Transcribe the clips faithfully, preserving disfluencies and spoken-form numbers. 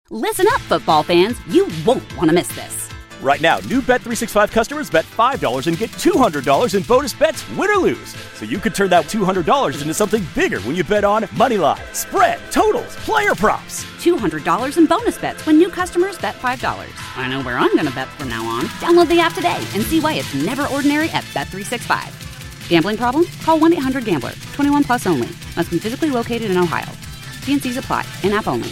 Listen up, football fans. You won't want to miss this. Right now, new Bet three sixty-five customers bet five dollars and get two hundred dollars in bonus bets, win or lose. So you could turn that two hundred dollars into something bigger when you bet on moneyline, spread, totals, player props. two hundred dollars in bonus bets when new customers bet five dollars. I know where I'm going to bet from now on. Download the app today and see why it's never ordinary at Bet three sixty-five. Gambling problem? Call one eight hundred gambler. twenty-one plus only. Must be physically located in Ohio. T and C's apply. In-app only.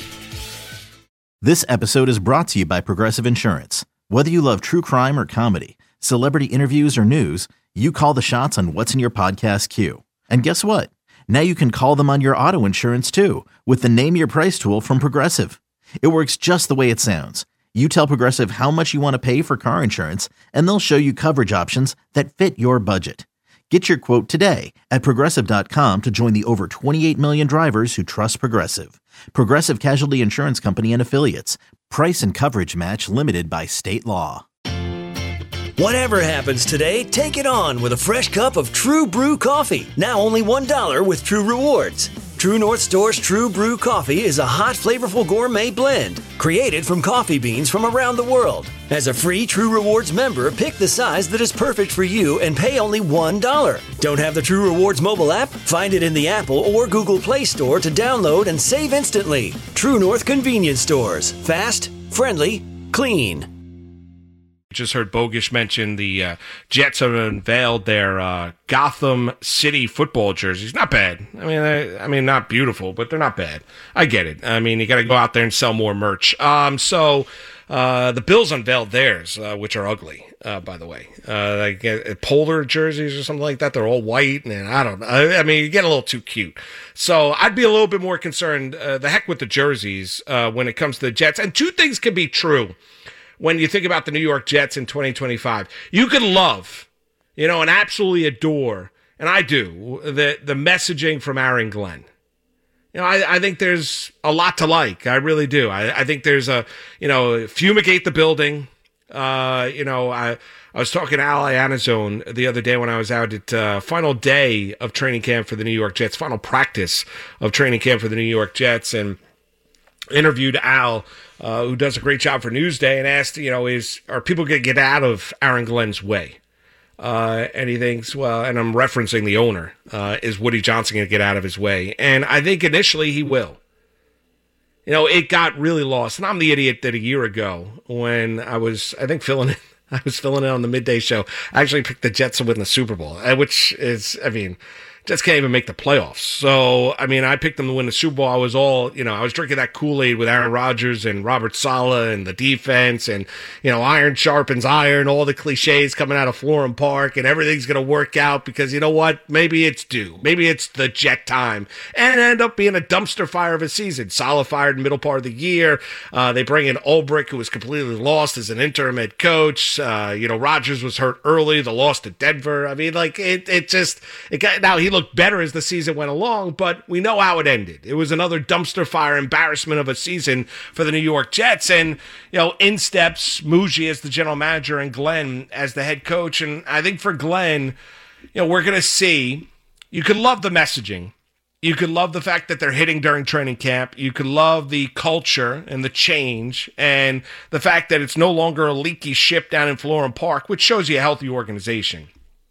This episode is brought to you by Progressive Insurance. Whether you love true crime or comedy, celebrity interviews or news, you call the shots on what's in your podcast queue. And guess what? Now you can call them on your auto insurance too with the Name Your Price tool from Progressive. It works just the way it sounds. You tell Progressive how much you want to pay for car insurance, and they'll show you coverage options that fit your budget. Get your quote today at Progressive dot com to join the over twenty-eight million drivers who trust Progressive. Progressive Casualty Insurance Company and Affiliates. Price and coverage match limited by state law. Whatever happens today, take it on with a fresh cup of True Brew coffee. Now only one dollar with True Rewards. True North Store's True Brew coffee is a hot, flavorful gourmet blend created from coffee beans from around the world. As a free True Rewards member, pick the size that is perfect for you and pay only one dollar. Don't have the True Rewards mobile app? Find it in the Apple or Google Play Store to download and save instantly. True North Convenience Stores. Fast, friendly, clean. Just heard Bogish mention the uh, Jets have unveiled their uh, Gotham City football jerseys. Not bad. I mean, I, I mean, not beautiful, but they're not bad. I get it. I mean, you got to go out there and sell more merch. Um, so uh, the Bills unveiled theirs, uh, which are ugly, uh, by the way. Uh, like uh, polar jerseys or something like that. They're all white, and I don't know. I, I mean, you get a little too cute. So I'd be a little bit more concerned. Uh, the heck with the jerseys uh, when it comes to the Jets. And two things can be true. When you think about the New York Jets in twenty twenty-five, you could love, you know, and absolutely adore, and I do, the the messaging from Aaron Glenn. You know, I, I think there's a lot to like. I really do. I, I think there's a, you know, fumigate the building. Uh, you know, I I was talking to Al Iannazzone the other day when I was out at uh, final day of training camp for the New York Jets, final practice of training camp for the New York Jets, and interviewed Al, uh, who does a great job for Newsday, and asked, you know, is are people going to get out of Aaron Glenn's way? Uh, and he thinks, well, and I'm referencing the owner, uh, is Woody Johnson going to get out of his way? And I think initially he will. You know, it got really lost. And I'm the idiot that a year ago when I was, I think, filling in, I was filling in on the midday show, I actually picked the Jets to win the Super Bowl, which is, I mean, Jets can't even make the playoffs. So, I mean, I picked them to win the Super Bowl. I was all, you know, I was drinking that Kool-Aid with Aaron Rodgers and Robert Saleh and the defense and, you know, iron sharpens iron, all the cliches coming out of Florham Park, and everything's going to work out because, you know what, maybe it's due. Maybe it's the Jet time. And it ended up being a dumpster fire of a season. Saleh fired in the middle part of the year. Uh, they bring in Ulbrich, who was completely lost as an interim head coach. Uh, you know, Rodgers was hurt early. The loss to Denver. I mean, like, it, it just, it got, now he looked better as the season went along, but we know how it ended. It was another dumpster fire embarrassment of a season for the New York Jets. And, you know, in steps Muji as the general manager and Glenn as the head coach. And I think for Glenn, you know, we're going to see, you could love the messaging. You could love the fact that they're hitting during training camp. You could love the culture and the change and the fact that it's no longer a leaky ship down in Florham Park, which shows you a healthy organization.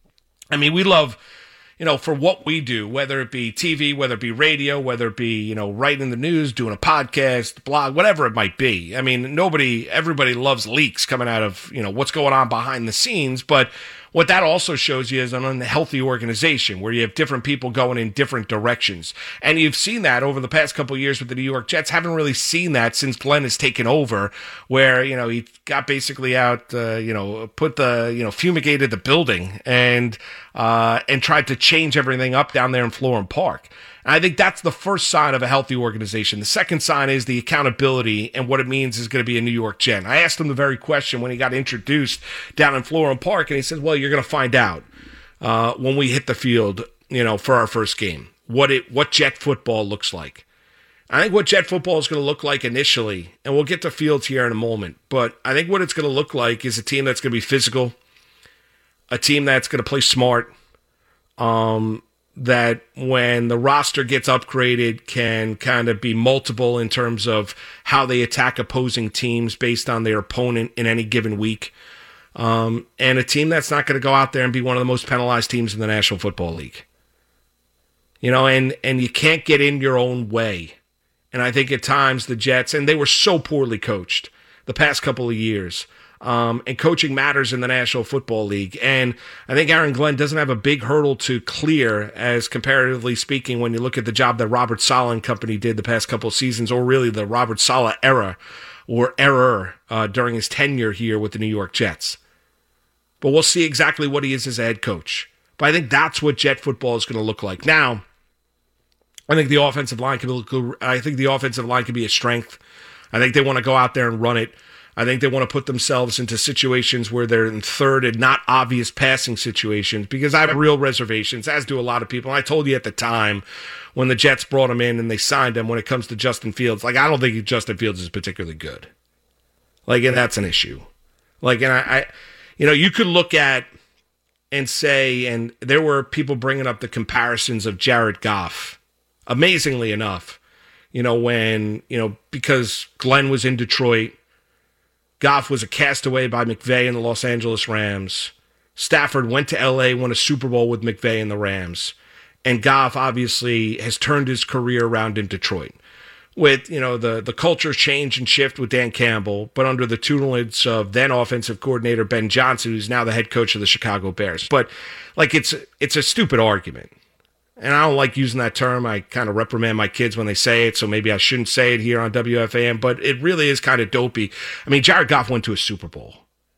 I mean, we love, you know, for what we do, whether it be T V, whether it be radio, whether it be, you know, writing the news, doing a podcast, blog, whatever it might be. I mean, nobody, everybody loves leaks coming out of, you know, what's going on behind the scenes. But what that also shows you is an unhealthy organization where you have different people going in different directions. And you've seen that over the past couple of years with the New York Jets. Haven't really seen that since Glenn has taken over, where, you know, he got basically out, uh, you know, put the, you know, fumigated the building and, uh, and tried to change everything up down there in Florham Park. And I think that's the first sign of a healthy organization. The second sign is the accountability and what it means is going to be a New York Jet. I asked him the very question when he got introduced down in Florham Park, and he said, well, you're going to find out uh, when we hit the field, you know, for our first game, what it what Jet football looks like. I think what Jet football is going to look like initially, and we'll get to Fields here in a moment, but I think what it's going to look like is a team that's going to be physical, a team that's going to play smart, um, that when the roster gets upgraded can kind of be multiple in terms of how they attack opposing teams based on their opponent in any given week. Um, and a team that's not going to go out there and be one of the most penalized teams in the National Football League. You know, and, and you can't get in your own way. And I think at times the Jets, and they were so poorly coached the past couple of years, Um, and coaching matters in the National Football League. And I think Aaron Glenn doesn't have a big hurdle to clear, as comparatively speaking, when you look at the job that Robert Saleh and company did the past couple of seasons, or really the Robert Saleh era or error uh, during his tenure here with the New York Jets. But we'll see exactly what he is as a head coach. But I think that's what Jet football is going to look like. Now, I think the offensive line can be, I think the offensive line can be a strength. I think they want to go out there and run it. I think they want to put themselves into situations where they're in third and not obvious passing situations, because I have real reservations, as do a lot of people. And I told you at the time when the Jets brought him in and they signed him, when it comes to Justin Fields, like, I don't think Justin Fields is particularly good. Like, and that's an issue. Like, and I, I you know, you could look at and say, and there were people bringing up the comparisons of Jared Goff, amazingly enough, you know, when, you know, because Glenn was in Detroit, Goff was a castaway by McVay and the Los Angeles Rams. Stafford went to L A, won a Super Bowl with McVay and the Rams. And Goff obviously has turned his career around in Detroit. With, you know, the, the culture change and shift with Dan Campbell, but under the tutelage of then offensive coordinator Ben Johnson, who's now the head coach of the Chicago Bears. But, like, it's it's a stupid argument. And I don't like using that term. I kind of reprimand my kids when they say it, so maybe I shouldn't say it here on W F A N, but it really is kind of dopey. I mean, Jared Goff went to a Super Bowl.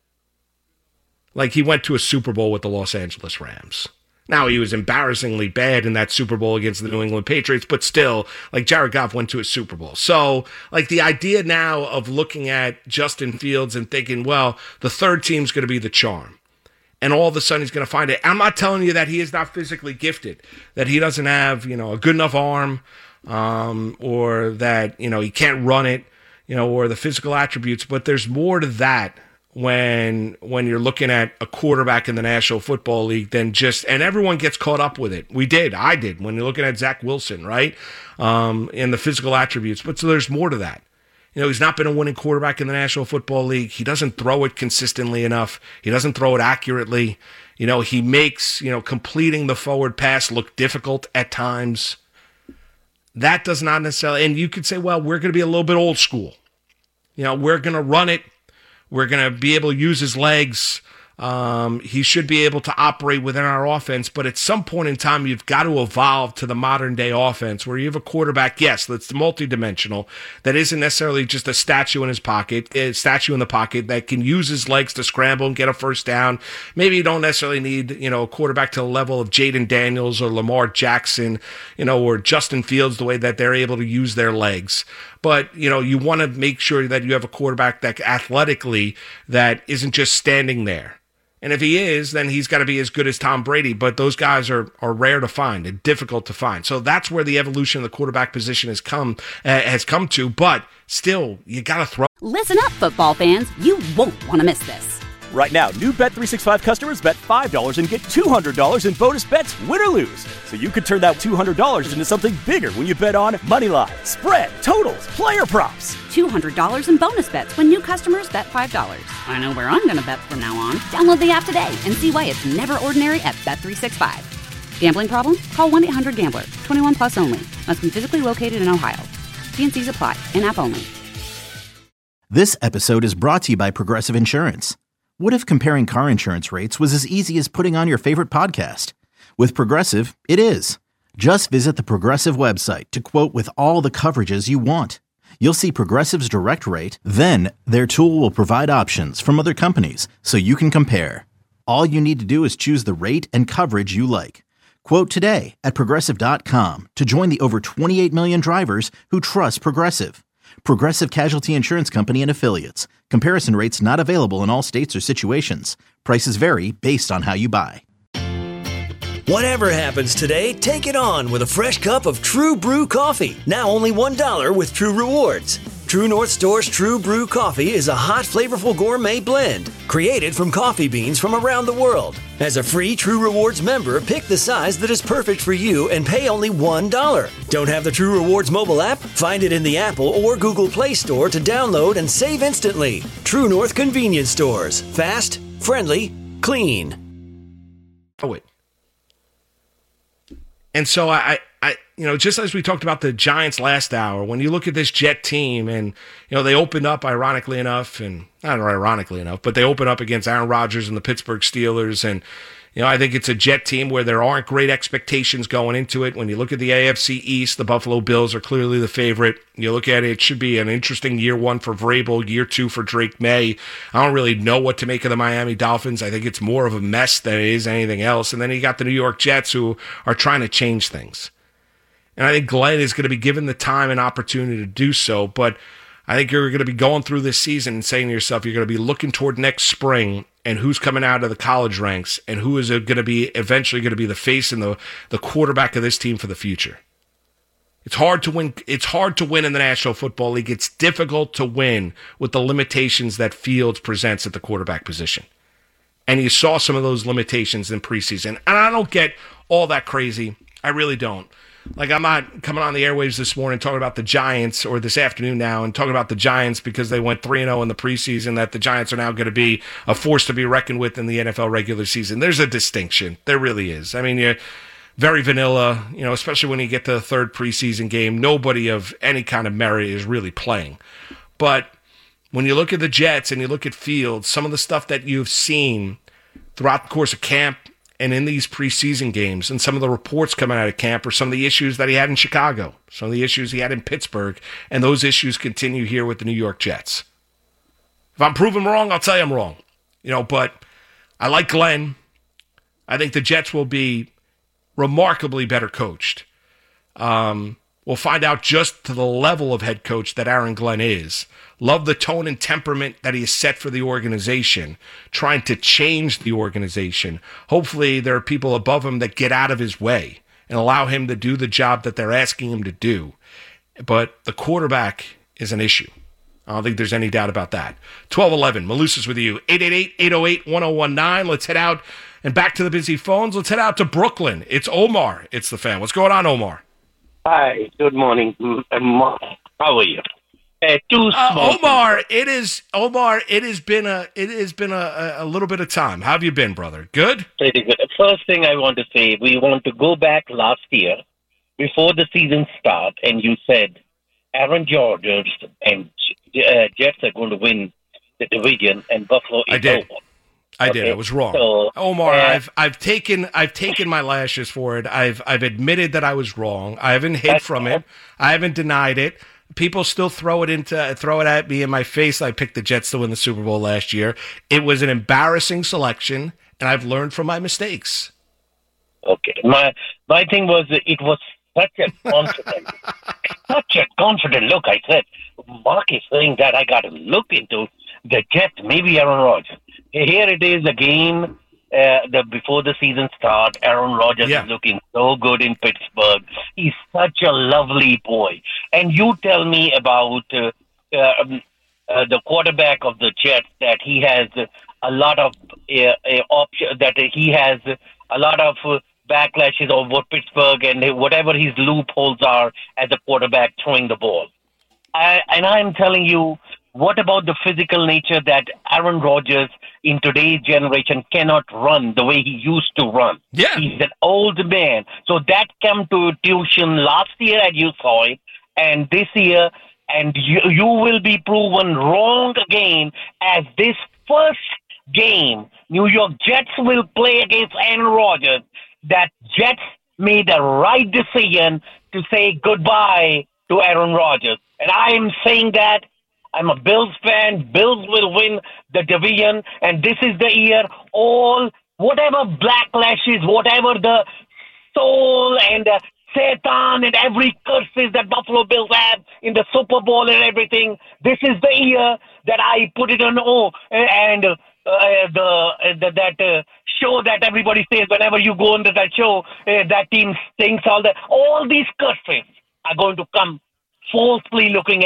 Like, he went to a Super Bowl with the Los Angeles Rams. Now, he was embarrassingly bad in that Super Bowl against the New England Patriots, but still, like, Jared Goff went to a Super Bowl. So, like, the idea now of looking at Justin Fields and thinking, well, the third team's going to be the charm, and all of a sudden he's going to find it. I'm not telling you that he is not physically gifted, that he doesn't have, you know, a good enough arm, um, or that, you know, he can't run it, you know, or the physical attributes. But there's more to that when when you're looking at a quarterback in the National Football League than just, and everyone gets caught up with it. We did, I did, when you're looking at Zach Wilson, right, um, and the physical attributes. But so there's more to that. You know, he's not been a winning quarterback in the National Football League. He doesn't throw it consistently enough. He doesn't throw it accurately. You know, he makes, you know, completing the forward pass look difficult at times. That does not necessarily, and you could say, well, we're going to be a little bit old school. You know, we're going to run it. We're going to be able to use his legs. Um, he should be able to operate within our offense, but at some point in time, you've got to evolve to the modern day offense where you have a quarterback, yes, that's multidimensional, that isn't necessarily just a statue in his pocket, a statue in the pocket that can use his legs to scramble and get a first down. Maybe you don't necessarily need, you know, a quarterback to the level of Jaden Daniels or Lamar Jackson, you know, or Justin Fields, the way that they're able to use their legs. But, you know, you want to make sure that you have a quarterback that athletically that isn't just standing there. And if he is, then he's got to be as good as Tom Brady. But those guys are are rare to find and difficult to find. So that's where the evolution of the quarterback position has come uh, has come to. But still, you got to throw. Listen up, football fans. You won't want to miss this. Right now, new Bet three sixty-five customers bet five dollars and get two hundred dollars in bonus bets, win or lose. So you could turn that two hundred dollars into something bigger when you bet on Moneyline, spread, totals, player props. two hundred dollars in bonus bets when new customers bet five dollars. I know where I'm going to bet from now on. Download the app today and see why it's never ordinary at Bet three sixty-five. Gambling problem? Call one eight hundred gambler. twenty-one plus only. Must be physically located in Ohio. T and C's apply. In-app only. This episode is brought to you by Progressive Insurance. What if comparing car insurance rates was as easy as putting on your favorite podcast? With Progressive, it is. Just visit the Progressive website to quote with all the coverages you want. You'll see Progressive's direct rate, then their tool will provide options from other companies so you can compare. All you need to do is choose the rate and coverage you like. Quote today at Progressive dot com to join the over twenty-eight million drivers who trust Progressive. Progressive Casualty Insurance Company and Affiliates. Comparison rates not available in all states or situations. Prices vary based on how you buy. Whatever happens today, take it on with a fresh cup of True Brew coffee. Now only one dollar with True Rewards. True North Store's True Brew Coffee is a hot, flavorful gourmet blend created from coffee beans from around the world. As a free True Rewards member, pick the size that is perfect for you and pay only one dollar. Don't have the True Rewards mobile app? Find it in the Apple or Google Play Store to download and save instantly. True North Convenience Stores. Fast, friendly, clean. Oh, wait. And so I, I, you know, just as we talked about the Giants last hour, when you look at this Jet team and, you know, they opened up, ironically enough, and not ironically enough, but they opened up against Aaron Rodgers and the Pittsburgh Steelers. And, you know, I think it's a Jet team where there aren't great expectations going into it. When you look at the A F C East, the Buffalo Bills are clearly the favorite. You look at it, it should be an interesting year one for Vrabel, year two for Drake May. I don't really know what to make of the Miami Dolphins. I think it's more of a mess than it is anything else. And then you got the New York Jets who are trying to change things. And I think Glenn is going to be given the time and opportunity to do so. But I think you're going to be going through this season and saying to yourself, you're going to be looking toward next spring and who's coming out of the college ranks and who is going to be eventually going to be the face and the, the quarterback of this team for the future. It's hard to win. It's hard to win in the National Football League. It's difficult to win with the limitations that Fields presents at the quarterback position. And you saw some of those limitations in preseason. And I don't get all that crazy. I really don't. Like, I'm not coming on the airwaves this morning talking about the Giants, or this afternoon now, and talking about the Giants because they went three and oh in the preseason, that the Giants are now going to be a force to be reckoned with in the N F L regular season. There's a distinction. There really is. I mean, you're very vanilla, you know, especially when you get to the third preseason game. Nobody of any kind of merit is really playing. But when you look at the Jets and you look at Fields, some of the stuff that you've seen throughout the course of camp and in these preseason games, and some of the reports coming out of camp, are some of the issues that he had in Chicago, some of the issues he had in Pittsburgh, and those issues continue here with the New York Jets. If I'm proven wrong, I'll tell you I'm wrong. You know, but I like Glenn. I think the Jets will be remarkably better coached. Um, we'll find out just to the level of head coach that Aaron Glenn is. Love the tone and temperament that he has set for the organization, trying to change the organization. Hopefully there are people above him that get out of his way and allow him to do the job that they're asking him to do. But the quarterback is an issue. I don't think there's any doubt about that. twelve eleven, Malusis with you. eight eight eight, eight oh eight, one oh one nine. Let's head out and back to the busy phones. Let's head out to Brooklyn. It's Omar. It's the fan. What's going on, Omar? Hi, good morning. How are you? Uh, two uh, Omar, it is Omar. It has been a it has been a, a little bit of time. How have you been, brother? Good. Pretty good. First thing I want to say, we want to go back last year before the season start, and you said Aaron Rodgers and uh, Jets are going to win the division, and Buffalo is I did. over. I okay? did. I was wrong. So, Omar, uh, I've I've taken I've taken my lashes for it. I've I've admitted that I was wrong. I haven't hid from it. I haven't denied it. People still throw it into throw it at me in my face. I picked the Jets to win the Super Bowl last year. It was an embarrassing selection, and I've learned from my mistakes. Okay. My my thing was, it was such a confident, such a confident look. I said, Mark is saying that I got to look into the Jets, maybe Aaron Rodgers. Here it is, the game uh, the before the season starts. Aaron Rodgers yeah. is looking so good in Pittsburgh. He's such a lovely boy. And you tell me about uh, uh, uh, the quarterback of the Jets, that he has a lot of uh, uh, option, that he has a lot of uh, backlashes over Pittsburgh and whatever his loopholes are as a quarterback throwing the ball. I, and I'm telling you, what about the physical nature that Aaron Rodgers in today's generation cannot run the way he used to run? Yeah. He's an old man. So that came to tuition last year, and you saw it, and this year, and you, you will be proven wrong again, as this first game New York Jets will play against Aaron Rodgers, that Jets made the right decision to say goodbye to Aaron Rodgers. And I am saying that I'm a Bills fan. Bills will win the division, and this is the year all, whatever backlashes, whatever the soul and uh, Satan and every curses that Buffalo Bills have in the Super Bowl and everything, this is the year that I put it on O. And uh, the, uh, the that uh, show that everybody says whenever you go into that show, uh, that team thinks all that, all these curses are going to come falsely looking at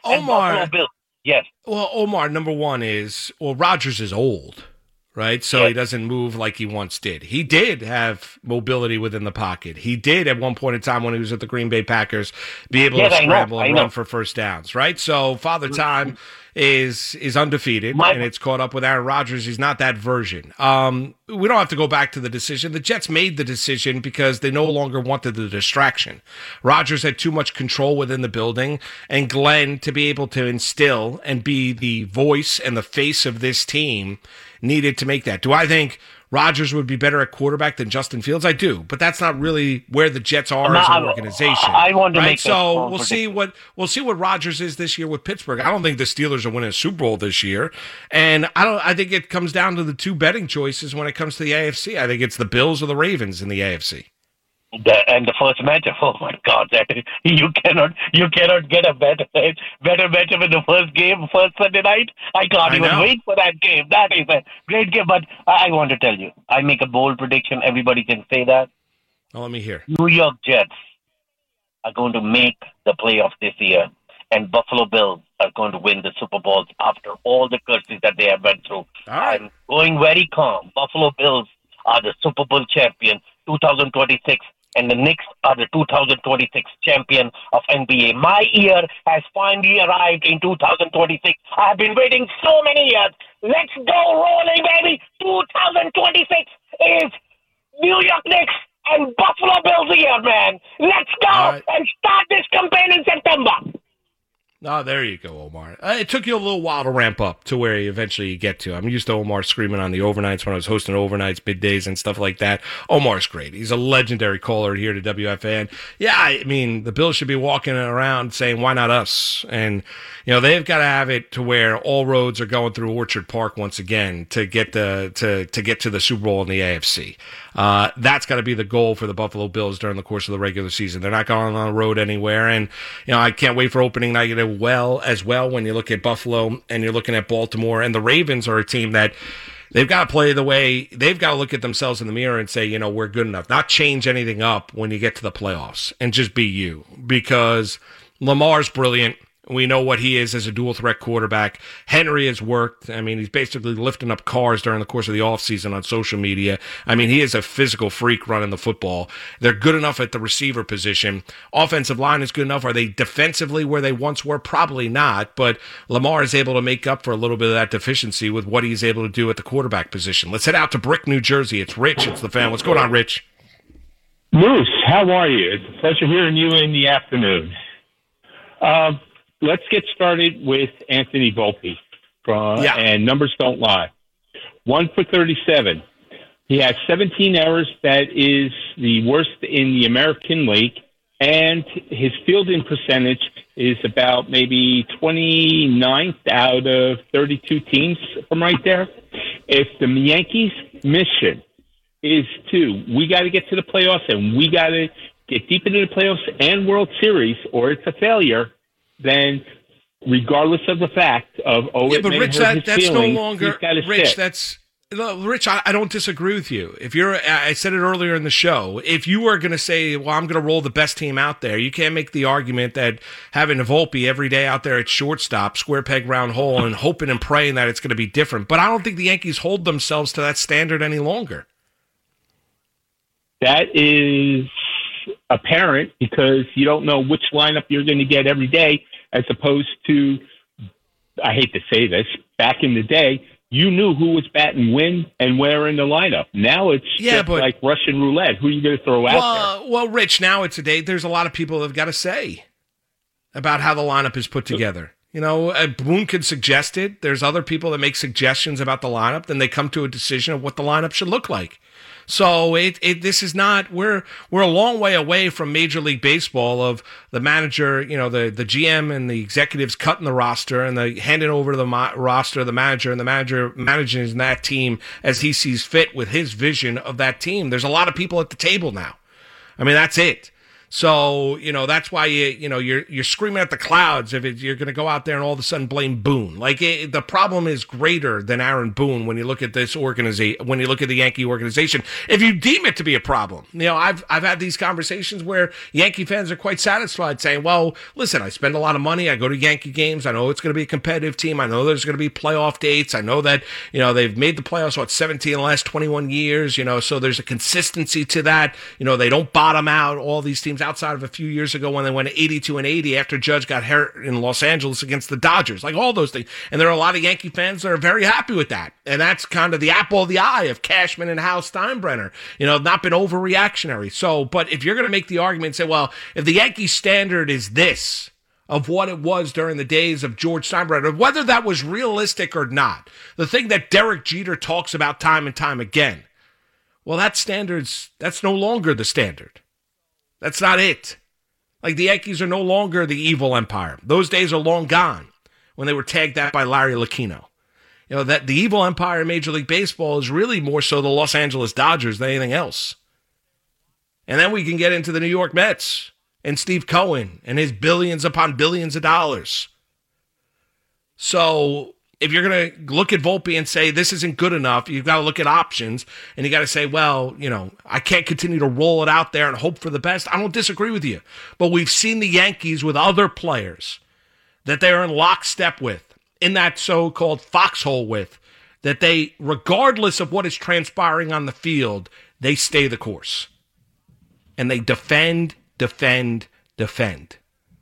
Omar. And Buffalo Bills. Yes. Well, Omar, number one is, well, Rodgers is old, right? So yes. he doesn't move like he once did. He did have mobility within the pocket. He did at one point in time when he was at the Green Bay Packers be able yes, to scramble and know. run for first downs, right? So Father Time is is undefeated, My, and it's caught up with Aaron Rodgers. He's not that version. Um, we don't have to go back to the decision. The Jets made the decision because they no longer wanted the distraction. Rodgers had too much control within the building, and Glenn, to be able to instill and be the voice and the face of this team, needed to make that. Do I think Rodgers would be better at quarterback than Justin Fields? I do, but that's not really where the Jets are no, as an organization. I want to right? make so we'll see what we'll see what Rodgers is this year with Pittsburgh. I don't think the Steelers are winning a Super Bowl this year, and I don't. I think it comes down to the two betting choices when it comes to the A F C. I think it's the Bills or the Ravens in the A F C. The, and the first matchup, oh my God, that you cannot you cannot get a better better matchup in the first game, first Sunday night. I can't I even know. wait for that game. That is a great game. But I, I want to tell you, I make a bold prediction. Everybody can say that. Well, let me hear. New York Jets are going to make the playoffs this year, and Buffalo Bills are going to win the Super Bowls after all the curses that they have went through. right. I'm going very calm. Buffalo Bills are the Super Bowl champion twenty twenty-six. And the Knicks are the two thousand twenty-six champion of N B A. My year has finally arrived in two thousand twenty-six. I've been waiting so many years. Let's go rolling, baby. two thousand twenty-six is New York Knicks and Buffalo Bills year, man. Let's go right. and start this campaign in September. Oh, there you go, Omar. Uh, it took you a little while to ramp up to where you eventually get to. I'm used to Omar screaming on the overnights when I was hosting overnights, middays, and stuff like that. Omar's great. He's a legendary caller here to W F A N. Yeah, I mean, the Bills should be walking around saying, why not us? And, you know, they've got to have it to where all roads are going through Orchard Park once again to get the to, to get to the Super Bowl in the A F C. Uh, that's got to be the goal for the Buffalo Bills during the course of the regular season. They're not going on the road anywhere. And, you know, I can't wait for opening night well as well when you look at Buffalo and you're looking at Baltimore. And the Ravens are a team that they've got to play the way they've got to look at themselves in the mirror and say, you know, we're good enough. Not change anything up when you get to the playoffs and just be you, because Lamar's brilliant. We know what he is as a dual-threat quarterback. Henry has worked. I mean, he's basically lifting up cars during the course of the offseason on social media. I mean, he is a physical freak running the football. They're good enough at the receiver position. Offensive line is good enough. Are they defensively where they once were? Probably not, but Lamar is able to make up for a little bit of that deficiency with what he's able to do at the quarterback position. Let's head out to Brick, New Jersey. It's Rich. It's the fan. What's going on, Rich? Moose, how are you? It's a pleasure hearing you in the afternoon. Um, Let's get started with Anthony Volpe. Uh, yeah. And numbers don't lie. One for thirty-seven. He has seventeen errors. That is the worst in the American League. And his fielding percentage is about maybe twenty-ninth out of thirty-two teams from right there. If the Yankees' mission is to, we got to get to the playoffs and we got to get deep into the playoffs and World Series, or it's a failure, then regardless of the fact of, oh, yeah, it but may Rich, hurt that, his that's feelings, no longer, he's gotta Rich, sit. that's, no, Rich, I, I don't disagree with you. If you're, I said it earlier in the show, if you were going to say, well, I'm going to roll the best team out there, you can't make the argument that having a Volpe every day out there at shortstop, square peg, round hole, and hoping and praying that it's going to be different. But I don't think the Yankees hold themselves to that standard any longer. That is apparent because you don't know which lineup you're going to get every day, as opposed to, I hate to say this, back in the day, you knew who was batting when and where in the lineup. Now it's yeah, just but, like Russian roulette. Who are you going to throw well, out there? Well, Rich, now it's a day, there's a lot of people that have got to say about how the lineup is put together. You know, Boone could suggest it. There's other people that make suggestions about the lineup. Then they come to a decision of what the lineup should look like. So it, it this is not, we're we're a long way away from Major League Baseball of the manager, you know, the, the G M and the executives cutting the roster and the handing over to the mo- roster the manager, and the manager managing that team as he sees fit with his vision of that team. There's a lot of people at the table now. I mean, that's it. So, you know, that's why you, you know, you're, you're screaming at the clouds if it, you're going to go out there and all of a sudden blame Boone. Like it, the problem is greater than Aaron Boone when you look at this organization, when you look at the Yankee organization, if you deem it to be a problem. You know, I've, I've had these conversations where Yankee fans are quite satisfied saying, well, listen, I spend a lot of money. I go to Yankee games. I know it's going to be a competitive team. I know there's going to be playoff dates. I know that, you know, they've made the playoffs, what, seventeen in the last twenty-one years, you know, so there's a consistency to that. You know, they don't bottom out, all these teams, outside of a few years ago when they went eighty-two and eighty after Judge got hurt in Los Angeles against the Dodgers, like all those things. And there are a lot of Yankee fans that are very happy with that. And that's kind of the apple of the eye of Cashman and Hal Steinbrenner, you know, not been overreactionary. So, but if you're going to make the argument and say, well, if the Yankee standard is this, of what it was during the days of George Steinbrenner, whether that was realistic or not, the thing that Derek Jeter talks about time and time again, well, that standard's, that's no longer the standard. That's not it. Like the Yankees are no longer the evil empire. Those days are long gone when they were tagged that by Larry Lucchino. You know, that the evil empire in Major League Baseball is really more so the Los Angeles Dodgers than anything else. And then we can get into the New York Mets and Steve Cohen and his billions upon billions of dollars. So if you're going to look at Volpe and say this isn't good enough, you've got to look at options, and you got to say, well, you know, I can't continue to roll it out there and hope for the best. I don't disagree with you. But we've seen the Yankees with other players that they're in lockstep with, in that so-called foxhole with, that they, regardless of what is transpiring on the field, they stay the course. And they defend, defend, defend.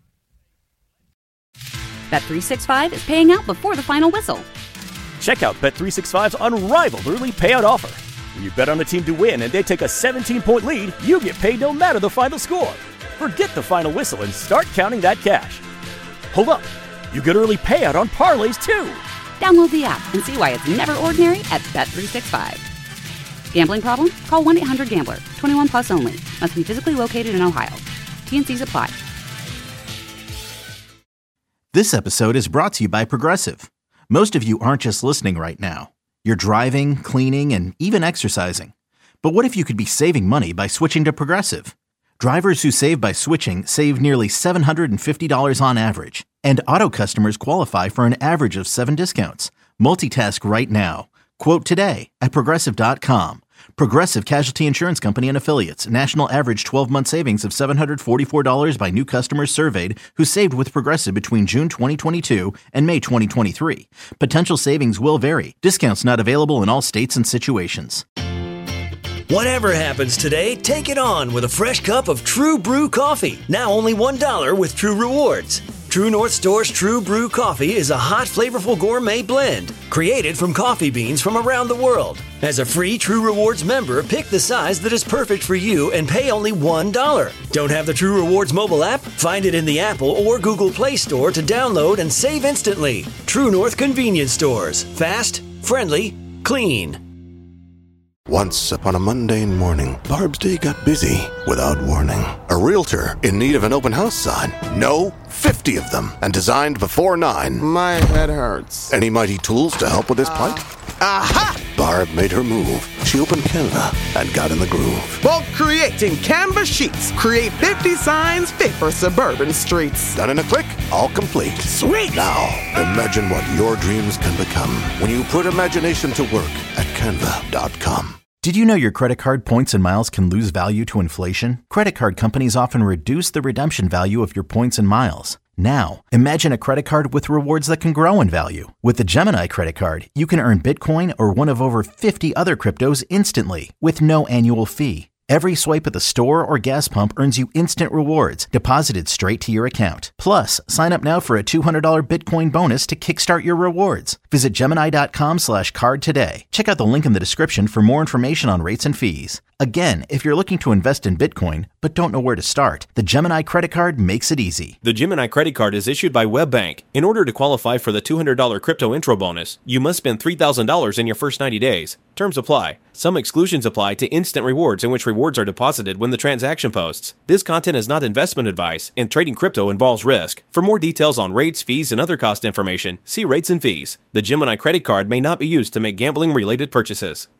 Bet three sixty-five is paying out before the final whistle. Check out Bet three sixty-five's unrivaled early payout offer. When you bet on a team to win and they take a seventeen-point lead, you get paid no matter the final score. Forget the final whistle and start counting that cash. Hold up. You get early payout on parlays, too. Download the app and see why it's never ordinary at Bet three sixty-five. Gambling problem? Call one eight hundred gambler. twenty-one plus only. Must be physically located in Ohio. T and C's apply. This episode is brought to you by Progressive. Most of you aren't just listening right now. You're driving, cleaning, and even exercising. But what if you could be saving money by switching to Progressive? Drivers who save by switching save nearly seven hundred fifty dollars on average. And auto customers qualify for an average of seven discounts. Multitask right now. Quote today at Progressive dot com. Progressive Casualty Insurance Company and Affiliates. National average twelve-month savings of seven hundred forty-four dollars by new customers surveyed who saved with Progressive between June twenty twenty-two and May twenty twenty-three. Potential savings will vary. Discounts not available in all states and situations. Whatever happens today, take it on with a fresh cup of True Brew coffee. Now only one dollar with True Rewards. True North Store's True Brew coffee is a hot, flavorful gourmet blend created from coffee beans from around the world. As a free True Rewards member, pick the size that is perfect for you and pay only one dollar. Don't have the True Rewards mobile app? Find it in the Apple or Google Play Store to download and save instantly. True North Convenience Stores. Fast, friendly, clean. Once upon a mundane morning, Barb's day got busy without warning. A realtor in need of an open house sign. No, fifty of them, and designed before nine. My head hurts. Any mighty tools to help with this plight? Aha! Barb made her move. She opened Canva and got in the groove. Bulk creating Canva sheets. Create fifty signs fit for suburban streets. Done in a click, all complete. Sweet! Now, imagine what your dreams can become when you put imagination to work at Canva dot com. Did you know your credit card points and miles can lose value to inflation? Credit card companies often reduce the redemption value of your points and miles. Now, imagine a credit card with rewards that can grow in value. With the Gemini credit card, you can earn Bitcoin or one of over fifty other cryptos instantly with no annual fee. Every swipe at the store or gas pump earns you instant rewards deposited straight to your account. Plus, sign up now for a two hundred dollars Bitcoin bonus to kickstart your rewards. Visit Gemini.com slash card today. Check out the link in the description for more information on rates and fees. Again, if you're looking to invest in Bitcoin but don't know where to start, the Gemini credit card makes it easy. The Gemini credit card is issued by WebBank. In order to qualify for the two hundred dollars crypto intro bonus, you must spend three thousand dollars in your first ninety days. Terms apply. Some exclusions apply to instant rewards in which rewards are deposited when the transaction posts. This content is not investment advice, and trading crypto involves risk. For more details on rates, fees, and other cost information, see rates and fees. The Gemini credit card may not be used to make gambling-related purchases.